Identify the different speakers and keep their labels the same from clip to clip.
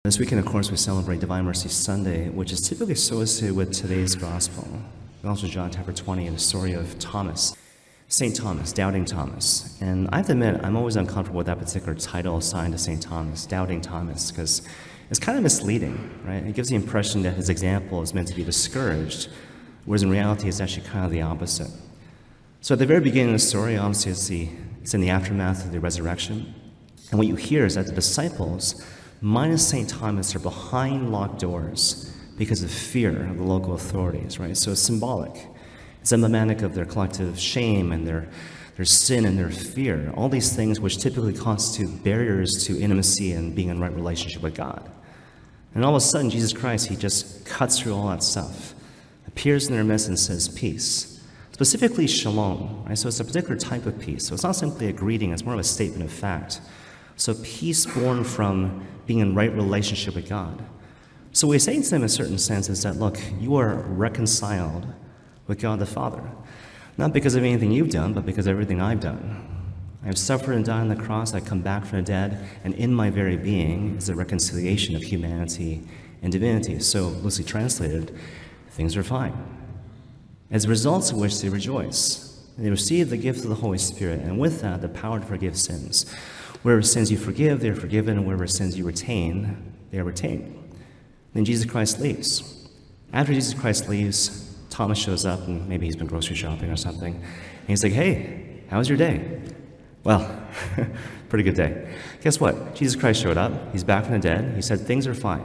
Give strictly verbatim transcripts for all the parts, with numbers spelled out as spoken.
Speaker 1: This weekend, of course, we celebrate Divine Mercy Sunday, which is typically associated with today's gospel. Also John chapter twenty, the story of Thomas, Saint Thomas, Doubting Thomas. And I have to admit, I'm always uncomfortable with that particular title assigned to Saint Thomas, Doubting Thomas, because it's kind of misleading, right? It gives the impression that his example is meant to be discouraged, whereas in reality, it's actually kind of the opposite. So at the very beginning of the story, obviously, it's, the, it's in the aftermath of the resurrection. And what you hear is that the disciples, minus Saint Thomas, are behind locked doors because of fear of the local authorities, right? So it's symbolic. It's emblematic of their collective shame and their, their sin and their fear, all these things which typically constitute barriers to intimacy and being in right relationship with God. And all of a sudden, Jesus Christ, he just cuts through all that stuff, appears in their midst and says, peace. Specifically, shalom, right? So it's a particular type of peace. So it's not simply a greeting, it's more of a statement of fact. So peace born from being in right relationship with God. So what he's saying to them in a certain sense is that, look, you are reconciled with God the Father. Not because of anything you've done, but because of everything I've done. I've suffered and died on the cross, I come back from the dead, and in my very being is the reconciliation of humanity and divinity. So, loosely translated, things are fine. As a result of which they rejoice. They receive the gift of the Holy Spirit, and with that, the power to forgive sins. Wherever sins you forgive, they are forgiven, and wherever sins you retain, they are retained. Then Jesus Christ leaves. After Jesus Christ leaves, Thomas shows up, and maybe he's been grocery shopping or something, and he's like, hey, how was your day? Well, pretty good day. Guess what? Jesus Christ showed up. He's back from the dead. He said, things are fine.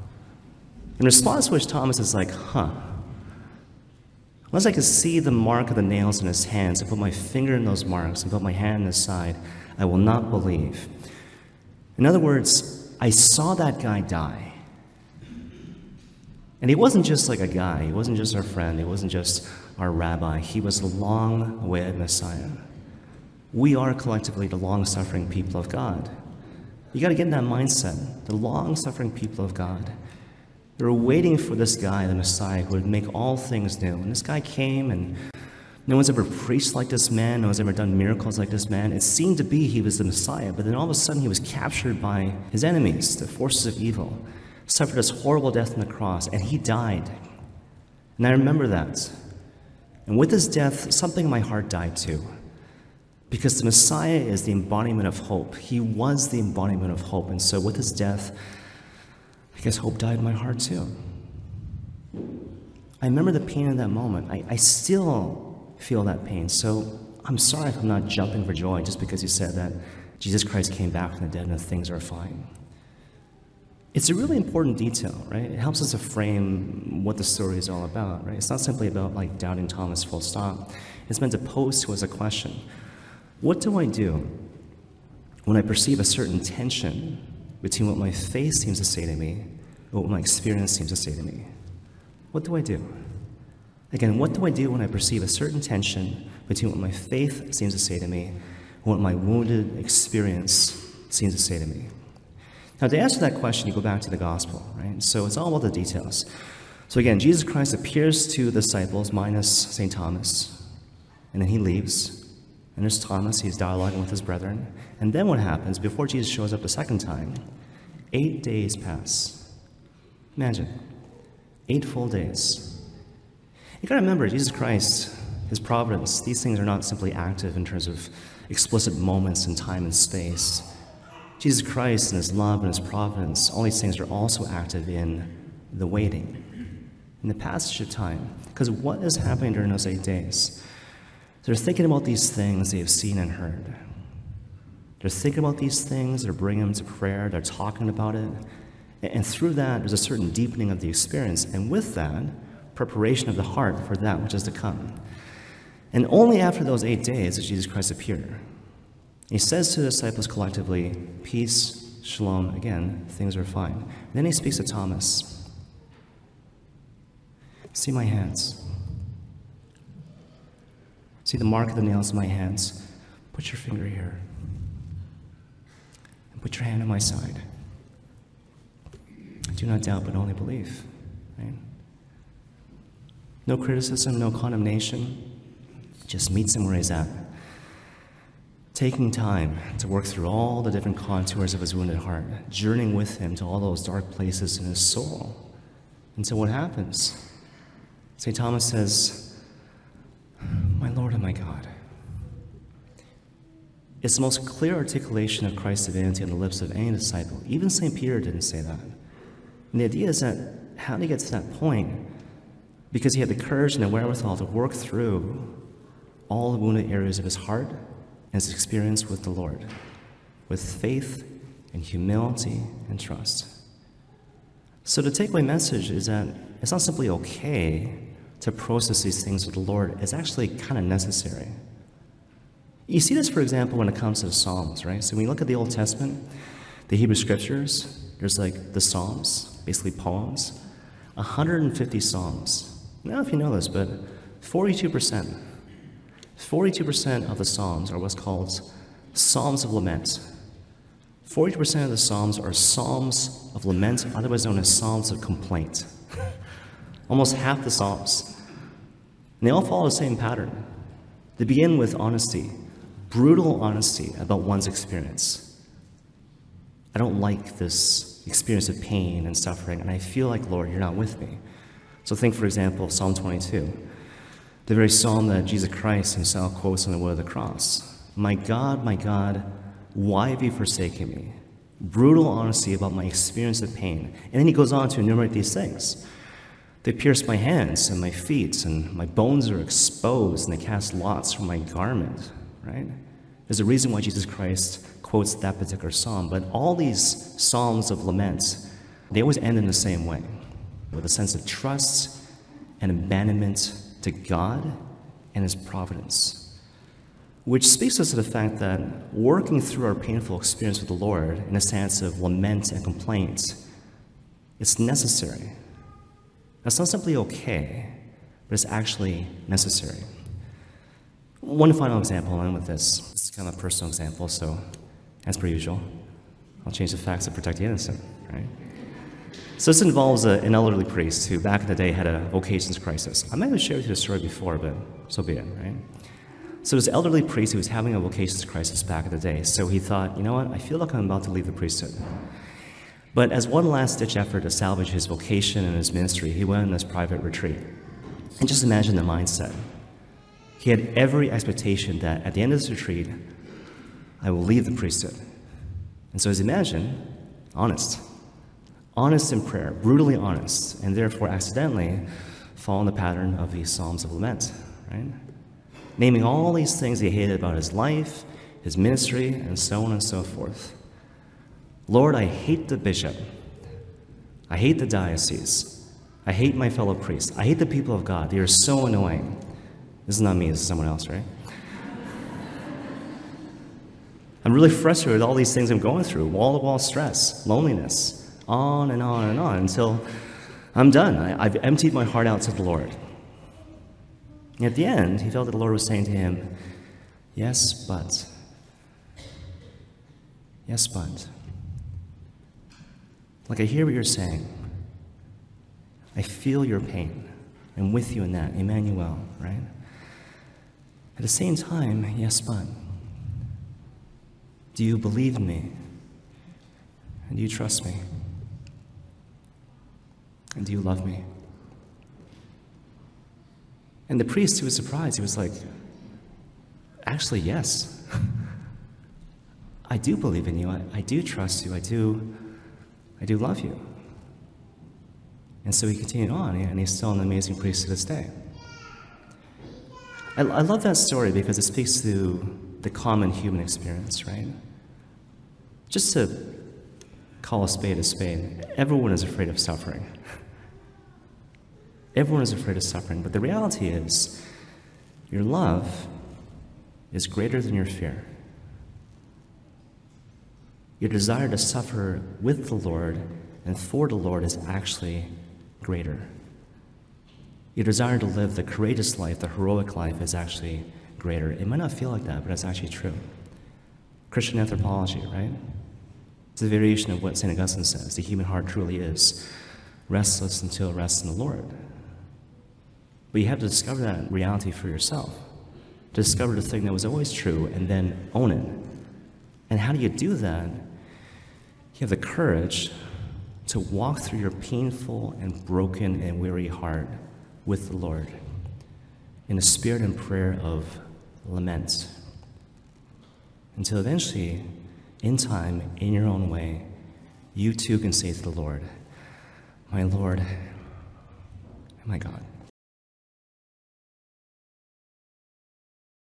Speaker 1: In response to which Thomas is like, huh, unless I could see the mark of the nails in his hands and put my finger in those marks and put my hand in his side, I will not believe. In other words, I saw that guy die. And he wasn't just like a guy. He wasn't just our friend. He wasn't just our rabbi. He was the long-awaited Messiah. We are collectively the long-suffering people of God. You got to get in that mindset. The long-suffering people of God. They were waiting for this guy, the Messiah, who would make all things new. And this guy came, and no one's ever preached like this man. No one's ever done miracles like this man. It seemed to be he was the Messiah, but then all of a sudden he was captured by his enemies, the forces of evil, suffered this horrible death on the cross, and he died. And I remember that. And with his death, something in my heart died too. Because the Messiah is the embodiment of hope. He was the embodiment of hope. And so with his death, I guess hope died in my heart too. I remember the pain in that moment. I, I still feel that pain. So I'm sorry if I'm not jumping for joy just because you said that Jesus Christ came back from the dead and things are fine. It's a really important detail, right? It helps us to frame what the story is all about, right? It's not simply about like doubting Thomas full stop. It's meant to pose to us a question. What do I do when I perceive a certain tension between what my faith seems to say to me and what my experience seems to say to me? What do I do? Again, what do I do when I perceive a certain tension between what my faith seems to say to me and what my wounded experience seems to say to me? Now, to answer that question, you go back to the gospel, right? So it's all about the details. So again, Jesus Christ appears to the disciples, minus Saint Thomas, and then he leaves. And there's Thomas, he's dialoguing with his brethren. And then what happens, before Jesus shows up the second time, eight days pass. Imagine, eight full days. You gotta remember, Jesus Christ, his providence, these things are not simply active in terms of explicit moments in time and space. Jesus Christ and his love and his providence, all these things are also active in the waiting, in the passage of time. Because what is happening during those eight days? They're thinking about these things they have seen and heard. They're thinking about these things, they're bringing them to prayer, they're talking about it. And through that, there's a certain deepening of the experience. And with that, preparation of the heart for that which is to come. And only after those eight days does Jesus Christ appear. He says to the disciples collectively, peace, shalom, again, things are fine. And then he speaks to Thomas. See my hands. See the mark of the nails in my hands. Put your finger here. And put your hand on my side. Do not doubt, but only believe. Right? No criticism, no condemnation. Just meets him where he's at. taking time to work through all the different contours of his wounded heart, journeying with him to all those dark places in his soul. And so what happens? Saint Thomas says, "My Lord and my God." It's the most clear articulation of Christ's divinity on the lips of any disciple. Even Saint Peter didn't say that. And the idea is that, how did he get to that point? Because he had the courage and the wherewithal to work through all the wounded areas of his heart and his experience with the Lord, with faith and humility and trust. So the takeaway message is that it's not simply okay to process these things with the Lord, it's actually kind of necessary. You see this, for example, when it comes to the Psalms, right? So when you look at the Old Testament, the Hebrew Scriptures, there's like the Psalms, basically poems, one hundred fifty Psalms. I don't know if you know this, but forty-two percent, forty-two percent of the Psalms are what's called Psalms of Lament. forty percent of the Psalms are Psalms of Lament, otherwise known as Psalms of Complaint. Almost half the Psalms. And they all follow the same pattern. They begin with honesty, brutal honesty about one's experience. I don't like this experience of pain and suffering, and I feel like, Lord, you're not with me. So think, for example, Psalm twenty-two, the very psalm that Jesus Christ himself quotes on the wood of the cross. "My God, my God, why have you forsaken me?" Brutal honesty about my experience of pain. And then he goes on to enumerate these things. "They pierced my hands and my feet, and my bones are exposed, and they cast lots for my garment," right? There's a reason why Jesus Christ quotes that particular psalm, but all these psalms of lament, they always end in the same way, with a sense of trust and abandonment to God and his providence, which speaks us to the fact that working through our painful experience with the Lord in a sense of lament and complaint, it's necessary. That's not simply okay, but it's actually necessary. One final example, I'll end with this. This is kind of a personal example, so as per usual, I'll change the facts to protect the innocent, right? So this involves a, an elderly priest who back in the day had a vocations crisis. I might have shared with you the story before, but so be it, right? So this elderly priest who was having a vocations crisis back in the day, so he thought, you know what, I feel like I'm about to leave the priesthood. But as one last-ditch effort to salvage his vocation and his ministry, he went on this private retreat. And just imagine the mindset. He had every expectation that at the end of this retreat, I will leave the priesthood. And so as you imagine, honest. Honest in prayer, brutally honest, and therefore accidentally fall in the pattern of these Psalms of Lament, right? Naming all these things he hated about his life, his ministry, and so on and so forth. Lord, I hate the bishop. I hate the diocese. I hate my fellow priests. I hate the people of God. They are so annoying. This is not me, this is someone else, right? I'm really frustrated with all these things I'm going through, wall-to-wall stress, loneliness, on and on and on, until I'm done. I, I've emptied my heart out to the Lord. And at the end, he felt that the Lord was saying to him, yes, but. Yes, but. Like, I hear what you're saying. I feel your pain. I'm with you in that, Emmanuel, right? At the same time, yes, but. Do you believe in me? And do you trust me? And do you love me? And the priest, who was surprised, he was like, actually, yes. I do believe in you. I, I do trust you. I do, I do love you. And so he continued on, and he's still an amazing priest to this day. I, I love that story because it speaks to the common human experience, right? Just to call a spade a spade, everyone is afraid of suffering. Everyone is afraid of suffering, but the reality is, your love is greater than your fear. Your desire to suffer with the Lord and for the Lord is actually greater. Your desire to live the courageous life, the heroic life, is actually greater. It might not feel like that, but it's actually true. Christian anthropology, right? It's a variation of what Saint Augustine says. The human heart truly is restless until it rests in the Lord. But you have to discover that reality for yourself. discover the thing that was always true, and then own it. And how do you do that? You have the courage to walk through your painful and broken and weary heart with the Lord in a spirit and prayer of lament. Until eventually, in time, in your own way, you too can say to the Lord, my Lord and my God.